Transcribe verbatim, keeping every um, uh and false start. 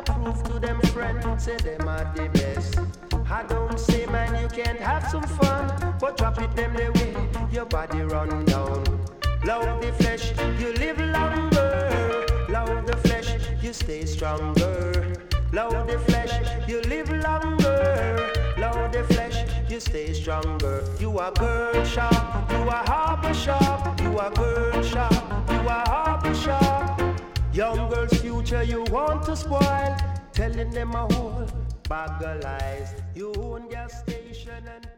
prove to them friends, say them are the best. I don't say, man, you can't have some fun, but drop it them the way your body run down. Love the flesh, you live longer. Love the flesh, you stay stronger. Love the flesh, you live longer. Love the flesh, you stay stronger. You are girl sharp, you are harbor sharp. You are girl sharp, you are harbor sharp. Young girl's future you want to spoil, telling them a whole bag of lies. You own gas station and